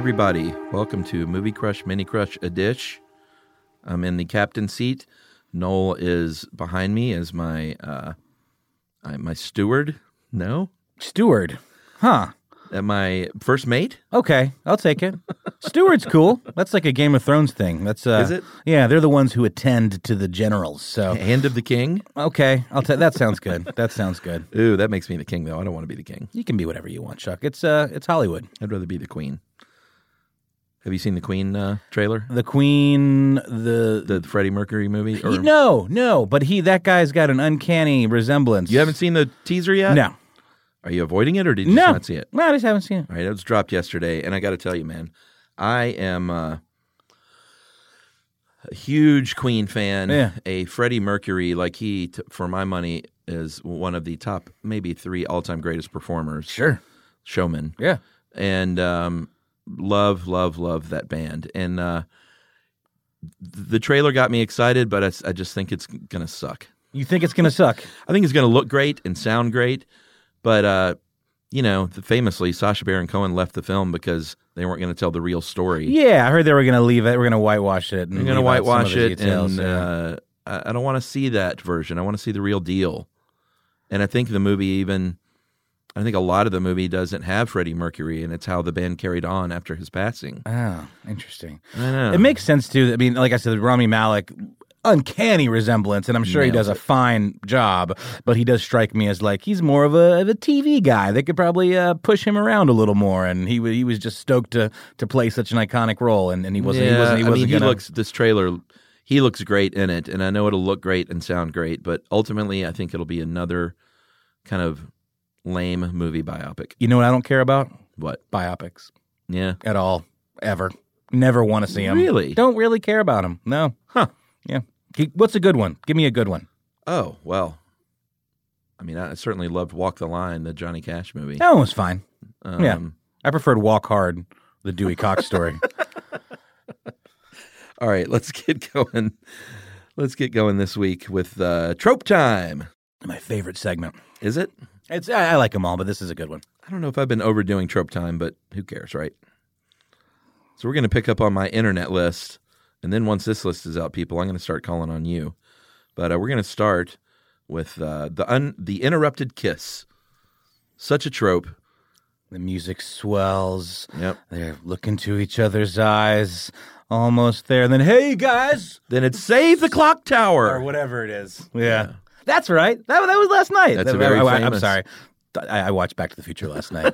everybody. Welcome to Movie Crush Mini Crush Edition. I'm in the captain seat. Noel is behind me as my my steward. No? Steward. Huh. My first mate? Okay, I'll take it. Steward's cool. That's like a Game of Thrones thing. That's Is it? Yeah, they're the ones who attend to the generals. So Hand of the king? okay, that sounds good. That sounds good. Ooh, that makes me the king, though. I don't want to be the king. You can be whatever you want, Chuck. It's Hollywood. I'd rather be the queen. Have you seen the Queen trailer? The Queen, The Freddie Mercury movie? Or... No, but that guy's got an uncanny resemblance. You haven't seen the teaser yet? No. Are you avoiding it, or did you just not see it? No, I just haven't seen it. All right, it was dropped yesterday, and I got to tell you, man, I am a huge Queen fan. Yeah. A Freddie Mercury, like for my money, is one of the top, maybe 3 all-time greatest performers. Sure. Showman. Yeah. And love that band. And the trailer got me excited, but I just think it's going to suck. You think it's going to suck? I think it's going to look great and sound great. But, famously, Sacha Baron Cohen left the film because they weren't going to tell the real story. Yeah, I heard they were going to leave it. We're going to whitewash it. They're going to whitewash it, details, and I don't want to see that version. I want to see the real deal. And I think the movie I think a lot of the movie doesn't have Freddie Mercury, and it's how the band carried on after his passing. Oh, interesting. I know. It makes sense, too. I mean, like I said, Rami Malek, uncanny resemblance, and I'm sure he does a fine job, but he does strike me as like he's more of a TV guy. They could probably push him around a little more, and he was just stoked to play such an iconic role, and he wasn't. This trailer, he looks great in it, and I know it'll look great and sound great, but ultimately, I think it'll be another kind of lame movie biopic. You know what I don't care about? What? Biopics. Yeah. At all. Ever. Never want to see them. Really? Don't really care about them. No. Huh. Yeah. What's a good one? Give me a good one. Oh, well, I mean, I certainly loved Walk the Line, the Johnny Cash movie. That one was fine. Yeah. I preferred Walk Hard, the Dewey Cox story. All right, let's get going. Let's get going this week with Trope Time. My favorite segment. Is it? I like them all, but this is a good one. I don't know if I've been overdoing Trope Time, but who cares, right? So we're going to pick up on my internet list, and then once this list is out, people, I'm going to start calling on you. But we're going to start with the interrupted kiss. Such a trope. The music swells. Yep. They're looking to each other's eyes. Almost there. And then, hey, guys. Then it's Save the Clock Tower. Or whatever it is. Yeah. That's right. That was last night. That's very famous. I'm sorry. I watched Back to the Future last night.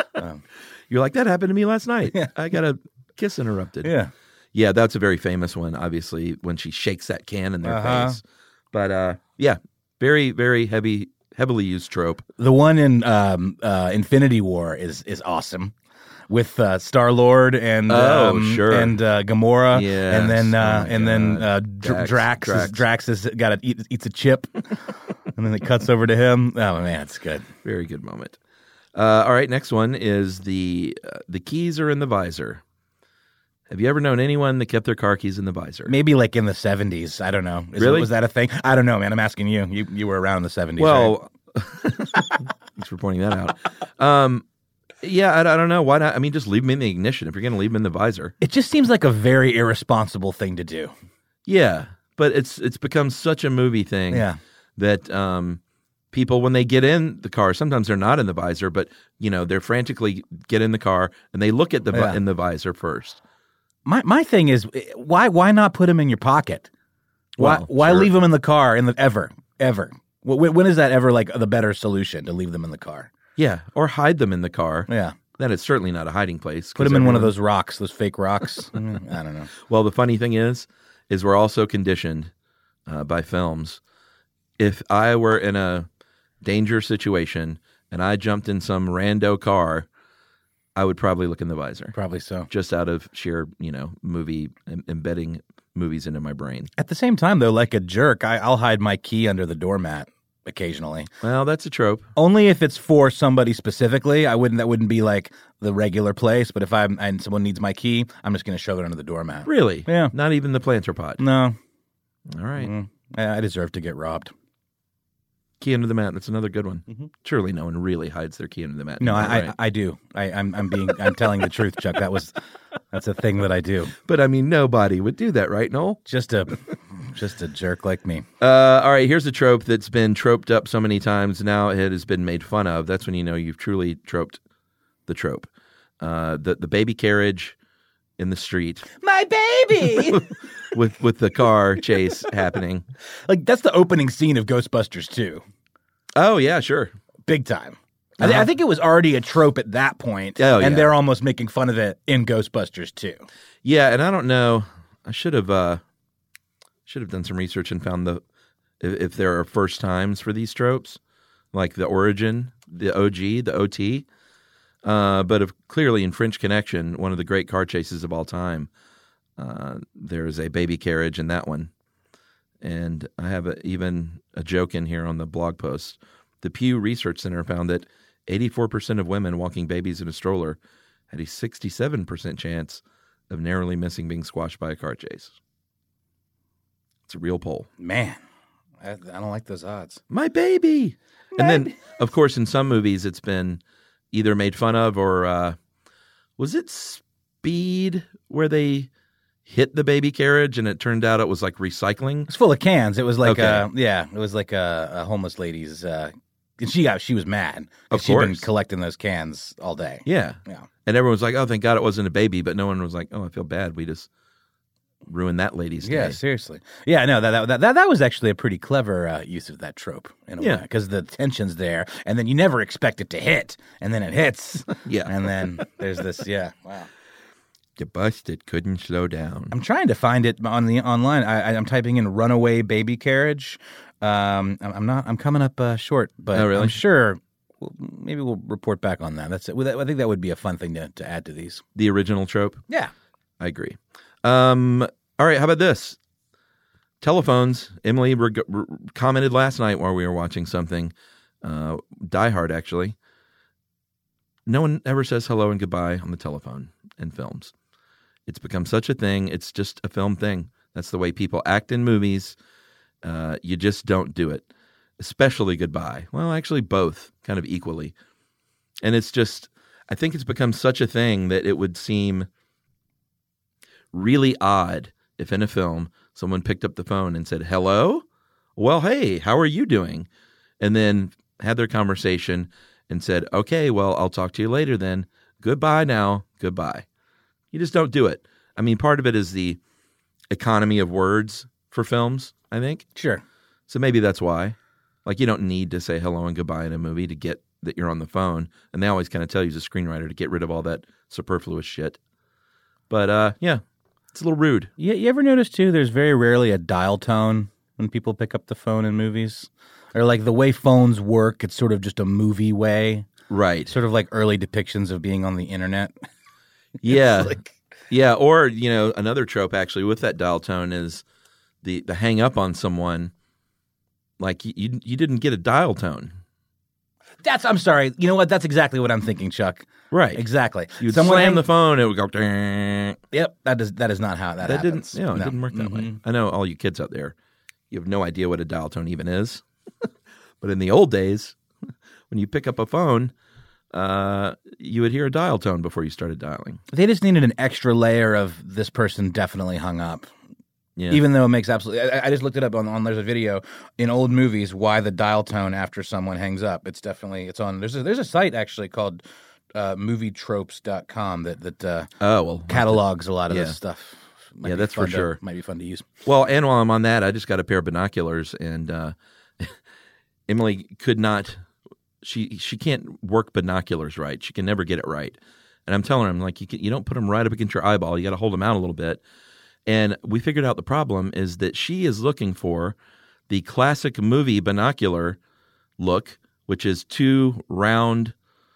You're like, that happened to me last night. Yeah. I got a kiss interrupted. Yeah. Yeah, that's a very famous one, obviously, when she shakes that can in their face. But, yeah, very, very heavily used trope. The one in Infinity War is awesome. With Star-Lord and sure. and Gamora, yes. and then Drax has got eats a chip, and then it cuts over to him. Oh man, it's good. Very good moment. All right, next one is the keys are in the visor. Have you ever known anyone that kept their car keys in the visor? Maybe like in the 70s. I don't know. Really? Was that a thing? I don't know, man. I'm asking you. You were around in the 70s. Well, right? Thanks for pointing that out. Yeah, I don't know. Why not? I mean, just leave them in the ignition if you're going to leave them in the visor. It just seems like a very irresponsible thing to do. Yeah, but it's become such a movie thing that people, when they get in the car, sometimes they're not in the visor, but they're frantically get in the car and they look at in the visor first. My thing is, why not put them in your pocket? Why Sure. leave them in the car ever? When is that ever like the better solution to leave them in the car? Yeah, or hide them in the car. Yeah. Then it's certainly not a hiding place. Put them in one of those rocks, those fake rocks. I don't know. Well, the funny thing is we're also conditioned by films. If I were in a danger situation and I jumped in some rando car, I would probably look in the visor. Probably so. Just out of sheer, movie, embedding movies into my brain. At the same time, though, like a jerk, I'll hide my key under the doormat. Occasionally. Well, that's a trope. Only if it's for somebody specifically. That wouldn't be like the regular place, but if someone needs my key, I'm just going to shove it under the doormat. Really? Yeah. Not even the planter pot? No. All right. I deserve to get robbed. Key under the mat. That's another good one. Mm-hmm. Surely no one really hides their key under the mat. No, I do. I'm telling the truth, Chuck. That's a thing that I do. But I mean, nobody would do that, right, Noel? Just a jerk like me. All right, here's a trope that's been troped up so many times now it has been made fun of. That's when you know you've truly troped the trope. The baby carriage in the street. My baby! with the car chase happening. Like, that's the opening scene of Ghostbusters 2. Oh, yeah, sure. Big time. I think it was already a trope at that point, and they're almost making fun of it in Ghostbusters 2. Yeah, and I don't know. I should have done some research and found if there are first times for these tropes, like the origin, the OG, the OT. But clearly in French Connection, one of the great car chases of all time, there is a baby carriage in that one. And I have even a joke in here on the blog post. The Pew Research Center found that 84% of women walking babies in a stroller had a 67% chance of narrowly missing being squashed by a car chase. It's a real poll. Man, I don't like those odds. My baby! And then, of course, in some movies, it's been either made fun of or was it Speed where they hit the baby carriage and it turned out it was like recycling? It's full of cans. It was like it was like a homeless lady's. And she was mad. Of she'd course. been collecting those cans all day. Yeah. And everyone was like, "Oh, thank God it wasn't a baby," but no one was like, "Oh, I feel bad. We just ruined that lady's day." Yeah, seriously. Yeah, no, that was actually a pretty clever use of that trope in a way, because the tension's there, and then you never expect it to hit, and then it hits. Yeah. And then there's this. Yeah, wow. You busted, couldn't slow down. I'm trying to find it online. I'm typing in "runaway baby carriage." I'm coming up short, but oh, really? I'm sure maybe we'll report back on that. That's it. I think that would be a fun thing to add to these. The original trope? Yeah. I agree. All right, how about this? Telephones. Emily commented last night while we were watching something. Die Hard, actually. No one ever says hello and goodbye on the telephone in films. It's become such a thing. It's just a film thing. That's the way people act in movies. You just don't do it, especially goodbye. Well, actually both kind of equally. And it's just, I think it's become such a thing that it would seem really odd if in a film someone picked up the phone and said, "Hello? Well, hey, how are you doing?" And then had their conversation and said, "Okay, well, I'll talk to you later then. Goodbye now. Goodbye." You just don't do it. I mean, part of it is the economy of words for films, I think. Sure. So maybe that's why. Like, you don't need to say hello and goodbye in a movie to get that you're on the phone. And they always kind of tell you as a screenwriter to get rid of all that superfluous shit. But, yeah, it's a little rude. Yeah, you ever notice, too, there's very rarely a dial tone when people pick up the phone in movies? Or like the way phones work, it's sort of just a movie way. Right. Sort of like early depictions of being on the internet. Yeah. Yeah, or, you know, another trope actually with that dial tone is the hang up on someone, like you didn't get a dial tone. I'm sorry. You know what? That's exactly what I'm thinking, Chuck. Right. Exactly. You'd slam the phone, it would go. Yep. That is not how that happens. It didn't work that way. I know all you kids out there, you have no idea what a dial tone even is. But in the old days, when you pick up a phone, you would hear a dial tone before you started dialing. They just needed an extra layer of this person definitely hung up. Yeah. Even though it makes absolutely... I just looked it up on there's a video in old movies why the dial tone after someone hangs up. It's on... There's a site actually called movietropes.com that catalogs a lot of this stuff. That's for sure. Might be fun to use. Well, and while I'm on that, I just got a pair of binoculars, and Emily could not... She can't work binoculars right. She can never get it right. And I'm telling her, I'm like, you don't put them right up against your eyeball. You got to hold them out a little bit. And we figured out the problem is that she is looking for the classic movie binocular look, which is two round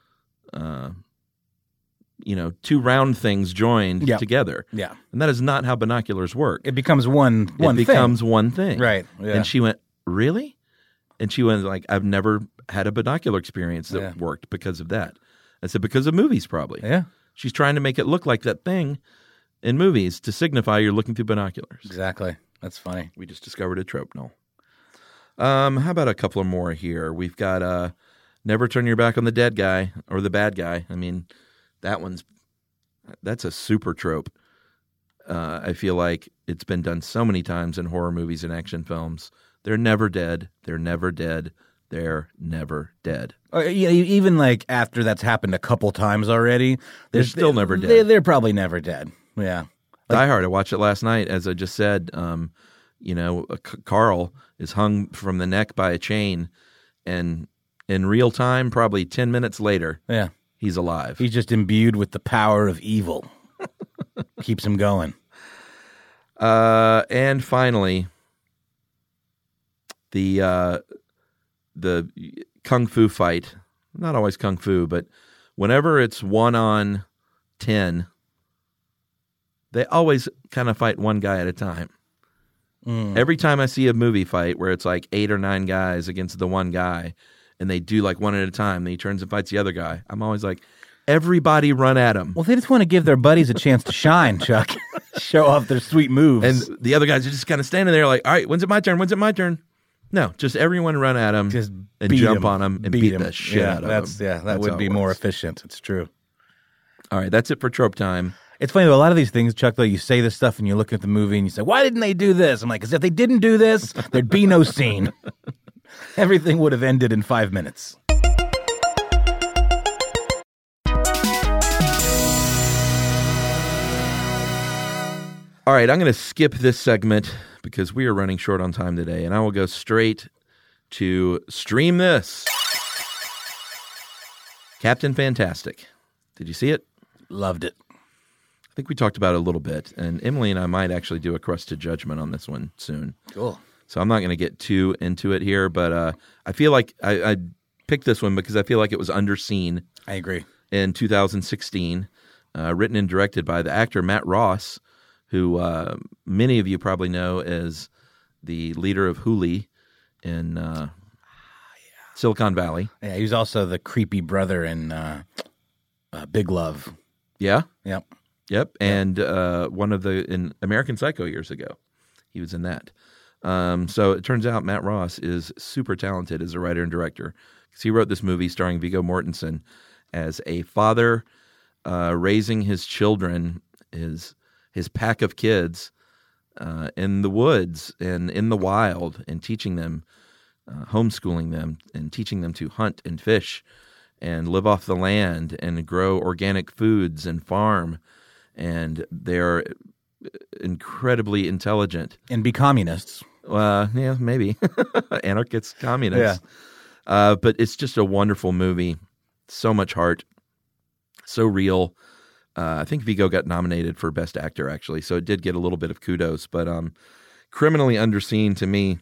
things joined together. Yeah. And that is not how binoculars work. It becomes one thing. It becomes one thing. Right. Yeah. And she went, "Really?" And she went like, "I've never had a binocular experience that worked because of that." I said, "Because of movies, probably." Yeah. She's trying to make it look like that thing in movies to signify you're looking through binoculars. Exactly. That's funny. We just discovered a trope, Noel. How about a couple of more here? We've got Never Turn Your Back on the Dead Guy or the Bad Guy. I mean, that's a super trope. I feel like it's been done so many times in horror movies and action films. They're never dead. They're never dead. They're never dead. Even like after that's happened a couple times already, they're still never dead. They're probably never dead. Yeah. Die Hard. I watched it last night. As I just said, Carl is hung from the neck by a chain, and in real time, probably 10 minutes later, he's alive. He's just imbued with the power of evil. Keeps him going. And finally, the kung fu fight. Not always kung fu, but whenever it's 1 on 10, they always kind of fight one guy at a time. Every time I see a movie fight where it's like 8 or 9 guys against the one guy, and they do like one at a time, and he turns and fights the other guy, I'm always like, everybody run at him. Well, they just want to give their buddies a chance to shine, Chuck. Show off their sweet moves. And the other guys are just kind of standing there like, all right, when's it my turn? When's it my turn? No, just everyone run at him and jump on him and beat the shit out of him. Yeah, that would be more efficient. It's true. All right, that's it for Trope Time. It's funny, though, a lot of these things, Chuck, though, you say this stuff and you look at the movie and you say, why didn't they do this? I'm like, because if they didn't do this, there'd be no scene. Everything would have ended in 5 minutes. All right, I'm going to skip this segment because we are running short on time today, and I will go straight to Stream This. Captain Fantastic. Did you see it? Loved it. I think we talked about it a little bit, and Emily and I might actually do a Crust to Judgment on this one soon. Cool. So I'm not going to get too into it here, but I feel like I picked this one because I feel like it was underseen. I agree. In 2016, written and directed by the actor Matt Ross, who many of you probably know as the leader of Hooli in Silicon Valley. Yeah, he was also the creepy brother in Big Love. Yeah? Yep. And one of in American Psycho years ago. He was in that. So it turns out Matt Ross is super talented as a writer and director because he wrote this movie starring Viggo Mortensen as a father raising his children, his pack of kids in the woods and in the wild, and teaching them, homeschooling them, and teaching them to hunt and fish and live off the land and grow organic foods and farm. And they're incredibly intelligent. And be communists. Yeah, maybe. Anarchists, communists. Yeah. But it's just a wonderful movie. So much heart. So real. I think Viggo got nominated for Best Actor, actually, so it did get a little bit of kudos. But criminally underseen to me,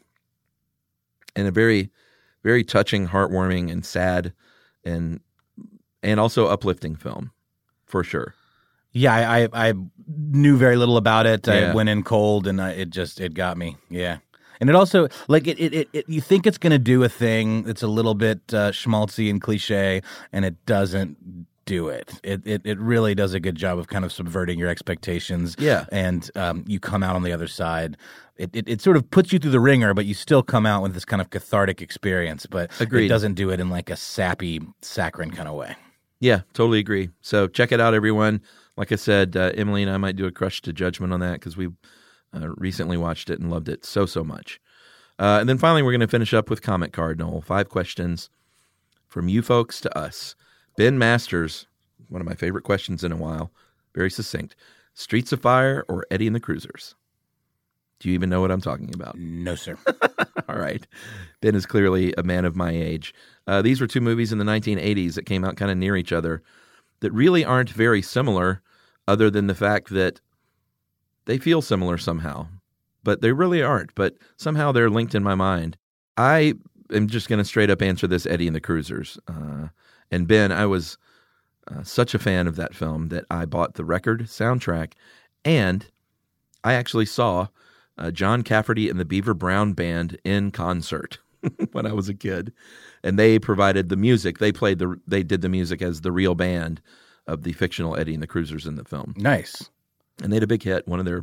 and a very, very touching, heartwarming, and sad, and also uplifting film, for sure. Yeah, I knew very little about it. I went in cold, and it got me. Yeah, and it also like it you think it's going to do a thing that's a little bit schmaltzy and cliche, and it doesn't do it. It really does a good job of kind of subverting your expectations. Yeah, and you come out on the other side. It sort of puts you through the ringer, but you still come out with this kind of cathartic experience. But Agreed. It doesn't do it in like a sappy, saccharine kind of way. Yeah, totally agree. So check it out, everyone. Like I said, Emily and I might do a Crush to Judgment on that because we recently watched it and loved it so much. And then finally, we're going to finish up with Comment Card, Noel. 5 questions from you folks to us. Ben Masters, one of my favorite questions in a while, very succinct. Streets of Fire or Eddie and the Cruisers? Do you even know what I'm talking about? No, sir. All right. Ben is clearly a man of my age. These were 2 movies in the 1980s that came out kind of near each other that really aren't very similar, other than the fact that they feel similar somehow. But they really aren't. But somehow they're linked in my mind. I am just going to straight up answer this Eddie and the Cruisers. And Ben, I was such a fan of that film that I bought the record soundtrack, and I actually saw John Cafferty and the Beaver Brown Band in concert when I was a kid, and they provided the music. They did the music as the real band of the fictional Eddie and the Cruisers in the film. Nice. And they had a big hit. One of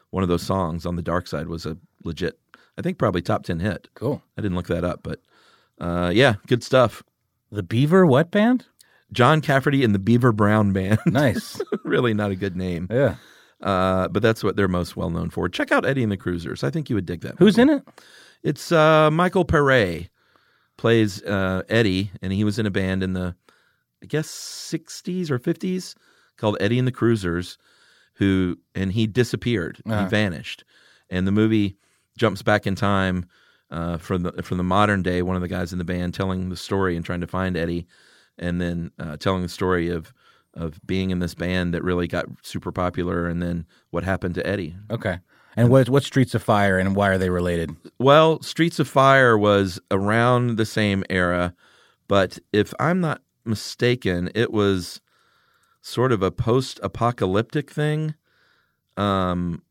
one of those songs on the Dark Side was a legit, I think probably top 10 hit. Cool. I didn't look that up, but yeah, good stuff. The Beaver what band? John Cafferty and the Beaver Brown Band. Nice. Really not a good name. Yeah. But that's what they're most well known for. Check out Eddie and the Cruisers. I think you would dig that. Who's in it? It's Michael Pare plays Eddie, and he was in a band in the, I guess, 60s or 50s called Eddie and the Cruisers, and he disappeared. He vanished. And the movie jumps back in time from the modern day, one of the guys in the band telling the story and trying to find Eddie, and then telling the story of being in this band that really got super popular, and then what happened to Eddie. Okay. And what's Streets of Fire, and why are they related? Well, Streets of Fire was around the same era, but if I'm not mistaken, it was sort of a post-apocalyptic thing. And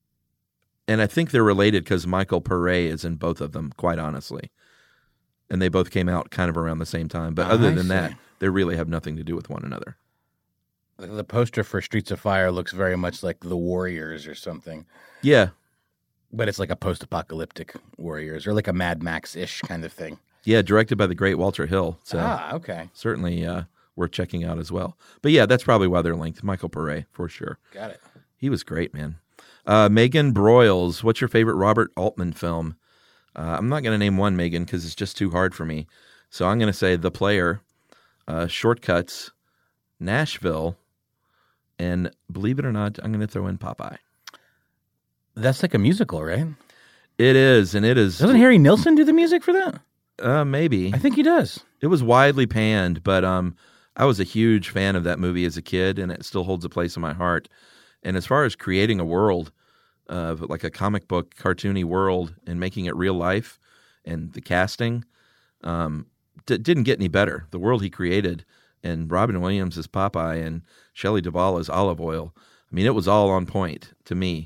I think they're related because Michael Pare is in both of them, quite honestly. And they both came out kind of around the same time. But other than that, they really have nothing to do with one another. The poster for Streets of Fire looks very much like The Warriors or something. Yeah. But it's like a post-apocalyptic Warriors or like a Mad Max-ish kind of thing. Yeah, directed by the great Walter Hill. So okay. Certainly worth checking out as well. But yeah, that's probably why they're linked. Michael Pare, for sure. Got it. He was great, man. Megan Broyles, what's your favorite Robert Altman film? I'm not going to name one, Megan, because it's just too hard for me. So I'm going to say The Player, Shortcuts, Nashville, and believe it or not, I'm going to throw in Popeye. That's like a musical, right? It is, and it is. Doesn't Harry Nilsson do the music for that? Maybe. I think he does. It was widely panned, but I was a huge fan of that movie as a kid, and it still holds a place in my heart. And as far as creating a world, like a comic book, cartoony world, and making it real life, and the casting, didn't get any better. The world he created, and Robin Williams as Popeye, and Shelley Duvall as Olive Oil. I mean, it was all on point to me.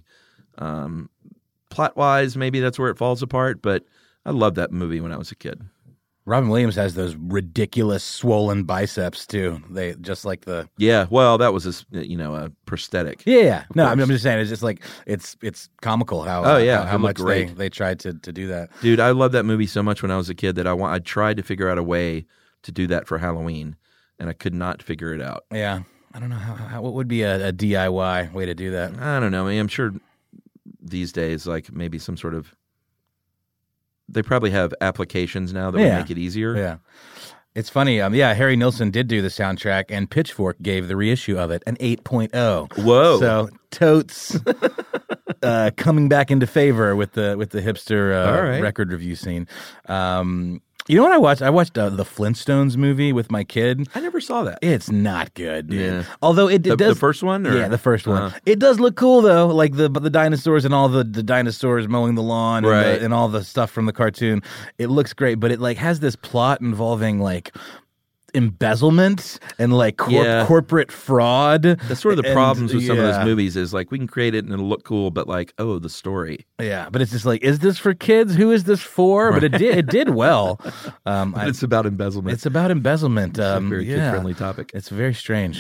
Plot-wise, maybe that's where it falls apart, but I loved that movie when I was a kid. Robin Williams has those ridiculous swollen biceps too. They just like the well, that was a prosthetic. Yeah. No, I'm just saying it's just like it's comical how how much they tried to do that. Dude, I loved that movie so much when I was a kid that I tried to figure out a way to do that for Halloween, and I could not figure it out. Yeah, I don't know how what would be a DIY way to do that. I don't know. I mean, I'm sure these days, like maybe some sort of. They probably have applications now that would make it easier. Yeah. It's funny. Harry Nilsson did do the soundtrack, and Pitchfork gave the reissue of it an 8.0. Whoa. So, totes coming back into favor with the hipster record review scene. You know what I watched? I watched the Flintstones movie with my kid. I never saw that. It's not good, dude. Yeah. Although it does. The first one? Or? Yeah, the first one. It does look cool, though. Like the dinosaurs and all the dinosaurs mowing the lawn and all the stuff from the cartoon. It looks great, but it like has this plot involving like embezzlement and like corporate fraud. That's sort of the problems with some of those movies is like we can create it and it'll look cool, but like, oh, the story. Yeah, but it's just like, is this for kids? Who is this for? Right. But it did well. But it's about embezzlement. It's about embezzlement. It's a very kid-friendly topic. It's very strange.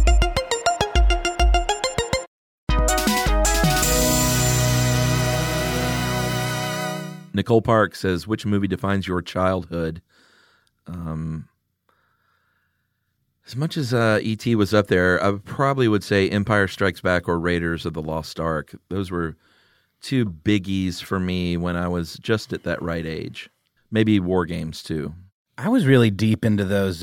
Nicole Park says, which movie defines your childhood? As much as E.T. was up there, I probably would say Empire Strikes Back or Raiders of the Lost Ark. Those were two biggies for me when I was just at that right age. Maybe War Games, too. I was really deep into those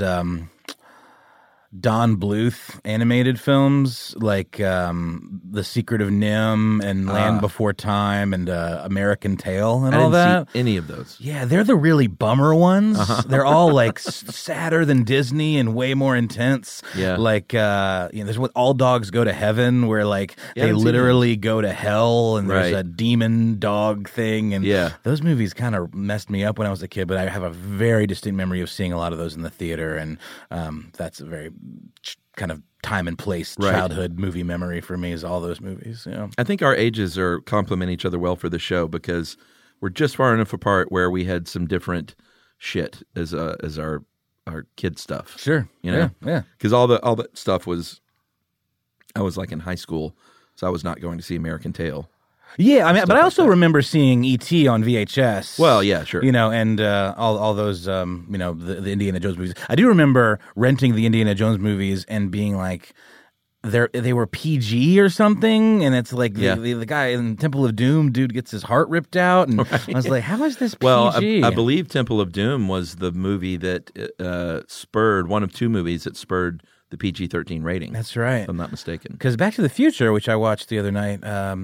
Don Bluth animated films like The Secret of Nim and Land Before Time and American Tail and all that. I didn't see any of those. Yeah, they're the really bummer ones. They're all like sadder than Disney and way more intense. Yeah. Like, there's what All Dogs Go to Heaven where like they literally go to hell and there's a demon dog thing. And those movies kind of messed me up when I was a kid, but I have a very distinct memory of seeing a lot of those in the theater. And that's a very kind of time and place childhood movie memory for me is all those movies. Yeah. I think our ages complement each other well for the show because we're just far enough apart where we had some different shit as our kid stuff. Sure. You know? Yeah. Because all that stuff was, I was like in high school, so I was not going to see American Tail. Yeah, I mean, but I also like that. remember seeing E.T. on VHS. Well, yeah, sure. You know, and all those, you know, the Indiana Jones movies. I do remember renting the Indiana Jones movies and being like, they were PG or something, and it's like the guy in Temple of Doom, dude gets his heart ripped out, and I was like, how is this PG? Well, I believe Temple of Doom was the movie that spurred, one of two movies that spurred the PG-13 rating. That's right. If I'm not mistaken. Because Back to the Future, which I watched the other night, a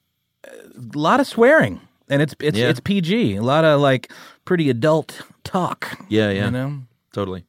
lot of swearing, and it's PG. A lot of like pretty adult talk. Yeah. You know? Totally.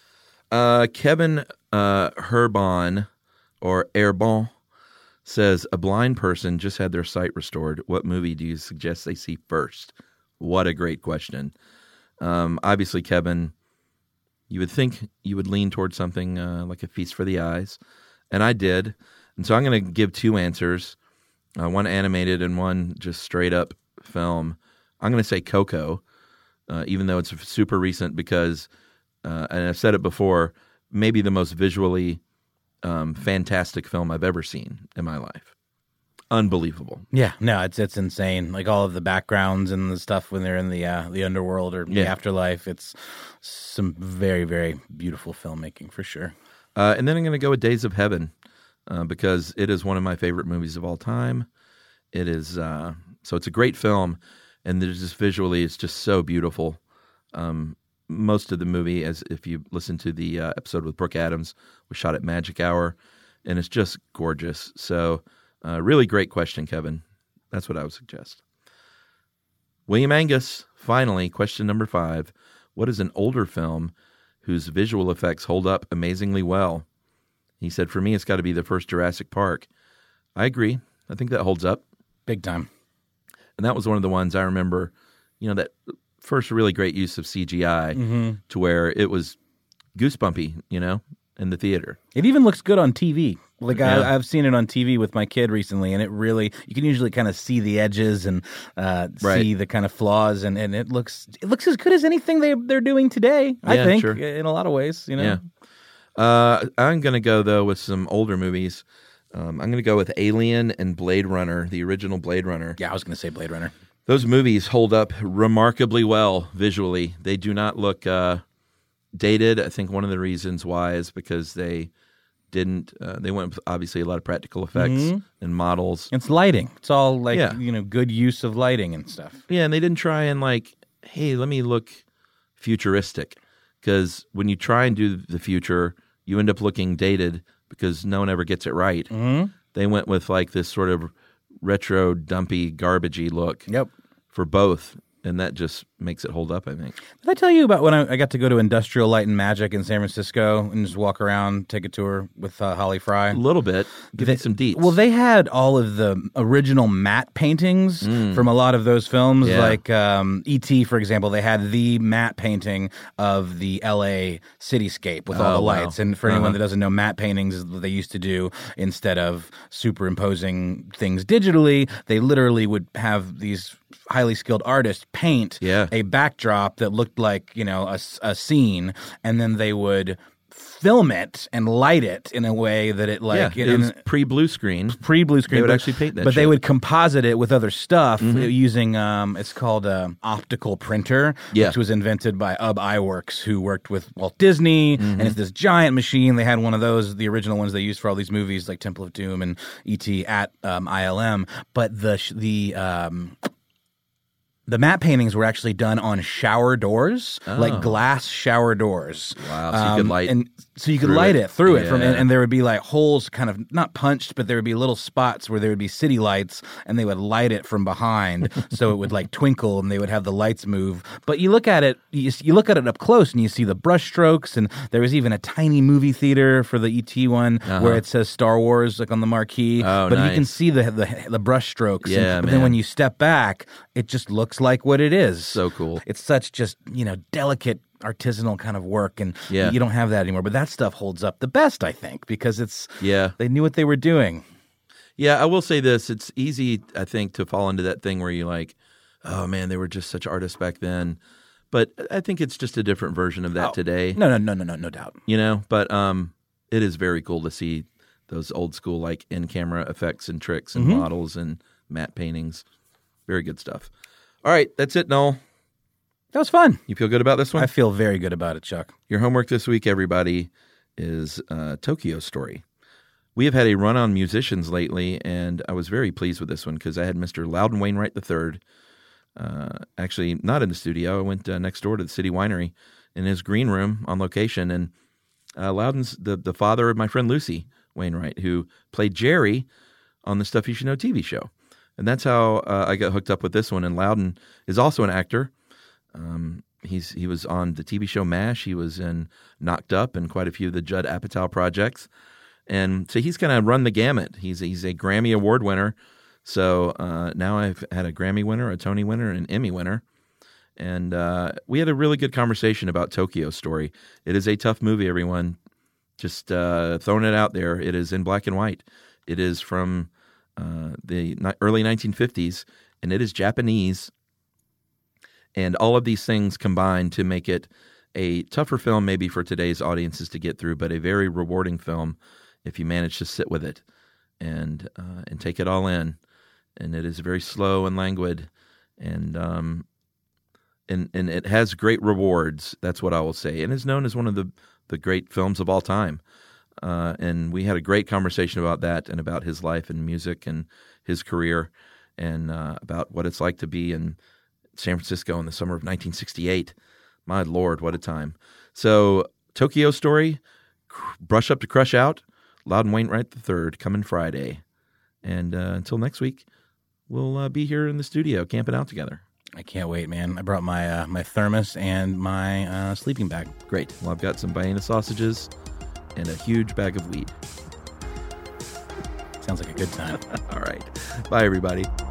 Kevin Herbon, or Airbon, says, a blind person just had their sight restored. What movie do you suggest they see first? What a great question. Obviously, Kevin, you would think you would lean towards something like A Feast for the Eyes, and I did. And so I'm going to give two answers, one animated and one just straight up film. I'm going to say Coco, even though it's super recent because, and I've said it before, maybe the most visually fantastic film I've ever seen in my life. Unbelievable. Yeah, no, it's insane. Like all of the backgrounds and the stuff when they're in the underworld or the afterlife. It's some very, very beautiful filmmaking for sure. And then I'm going to go with Days of Heaven because it is one of my favorite movies of all time. It is so it's a great film, and there's just visually it's just so beautiful. Most of the movie, as if you listen to the episode with Brooke Adams, was shot at Magic Hour, and it's just gorgeous. So, really great question, Kevin. That's what I would suggest. William Angus, finally, question number 5. What is an older film whose visual effects hold up amazingly well? He said, for me, it's got to be the first Jurassic Park. I agree. I think that holds up. Big time. And that was one of the ones I remember, you know, that first really great use of CGI to where it was goosebumpy, you know, in the theater. It even looks good on TV. Like I've seen it on TV with my kid recently, and it really, you can usually kind of see the edges and see the kind of flaws, and it looks as good as anything they're doing today, I think, in a lot of ways, you know? Yeah. I'm going to go, though, with some older movies. I'm going to go with Alien and Blade Runner, the original Blade Runner. Yeah, I was going to say Blade Runner. Those movies hold up remarkably well visually. They do not look dated. I think one of the reasons why is because they didn't. They went with obviously a lot of practical effects and models. It's lighting. It's all like good use of lighting and stuff. Yeah, and they didn't try and like, hey, let me look futuristic, because when you try and do the future, you end up looking dated because no one ever gets it right. They went with like this sort of retro, dumpy, garbagey look for both, and that just makes it hold up, I think. Did I tell you about when I got to go to Industrial Light and Magic in San Francisco and just walk around, take a tour with Holly Fry? A little bit. Give me some deets. Well, they had all of the original matte paintings from a lot of those films. Yeah. Like E.T., for example, they had the matte painting of the L.A. cityscape with all the lights. And for anyone that doesn't know, matte paintings is what they used to do instead of superimposing things digitally. They literally would have these highly skilled artists paint a backdrop that looked like, you know, a scene, and then they would film it and light it in a way that it like it was pre-blue screen. Pre-blue screen. They would actually paint that but shit. they would composite it with other stuff using it's called optical printer, which was invented by Ub Iwerks, who worked with Walt Disney, and it's this giant machine. They had one of those, the original ones they used for all these movies like Temple of Doom and E.T. at ILM, but the matte paintings were actually done on shower doors, like glass shower doors. Wow, so you could light it through it. And there would be like holes kind of, not punched, but there would be little spots where there would be city lights, and they would light it from behind so it would like twinkle, and they would have the lights move. But you look at it, you look at it up close, and you see the brush strokes, and there was even a tiny movie theater for the E.T. one where it says Star Wars like on the marquee. Oh, but nice. you can see the brush strokes. Yeah, but then when you step back, it just looks like what it is. So cool. It's such just, you know, delicate artisanal kind of work, and you don't have that anymore. But that stuff holds up the best, I think, because they knew what they were doing. Yeah, I will say this. It's easy, I think, to fall into that thing where you're like, oh, man, they were just such artists back then. But I think it's just a different version of that today. No doubt. You know, but it is very cool to see those old school like in-camera effects and tricks and models and matte paintings. Very good stuff. All right, that's it, Noel. That was fun. You feel good about this one? I feel very good about it, Chuck. Your homework this week, everybody, is Tokyo Story. We have had a run on musicians lately, and I was very pleased with this one because I had Mr. Loudon Wainwright III, actually not in the studio. I went next door to the City Winery in his green room on location, and Loudon's the father of my friend Lucy Wainwright, who played Jerry on the Stuff You Should Know TV show. And that's how I got hooked up with this one. And Loudon is also an actor. He was on the TV show MASH. He was in Knocked Up and quite a few of the Judd Apatow projects. And so he's kind of run the gamut. He's a Grammy Award winner. So now I've had a Grammy winner, a Tony winner, an Emmy winner. And we had a really good conversation about Tokyo Story. It is a tough movie, everyone. Just throwing it out there. It is in black and white. It is from the early 1950s, and it is Japanese. And all of these things combine to make it a tougher film maybe for today's audiences to get through, but a very rewarding film if you manage to sit with it and take it all in. And it is very slow and languid, and it has great rewards. That's what I will say. And is known as one of the great films of all time. And we had a great conversation about that and about his life and music and his career and about what it's like to be in San Francisco in the summer of 1968. My Lord, what a time. So Tokyo Story, Brush Up to Crush Out, Loudon Wainwright III, coming Friday. And until next week, we'll be here in the studio camping out together. I can't wait, man. I brought my my thermos and my sleeping bag. Great. Well, I've got some Vienna sausages and a huge bag of weed. Sounds like a good time. All right. Bye, everybody.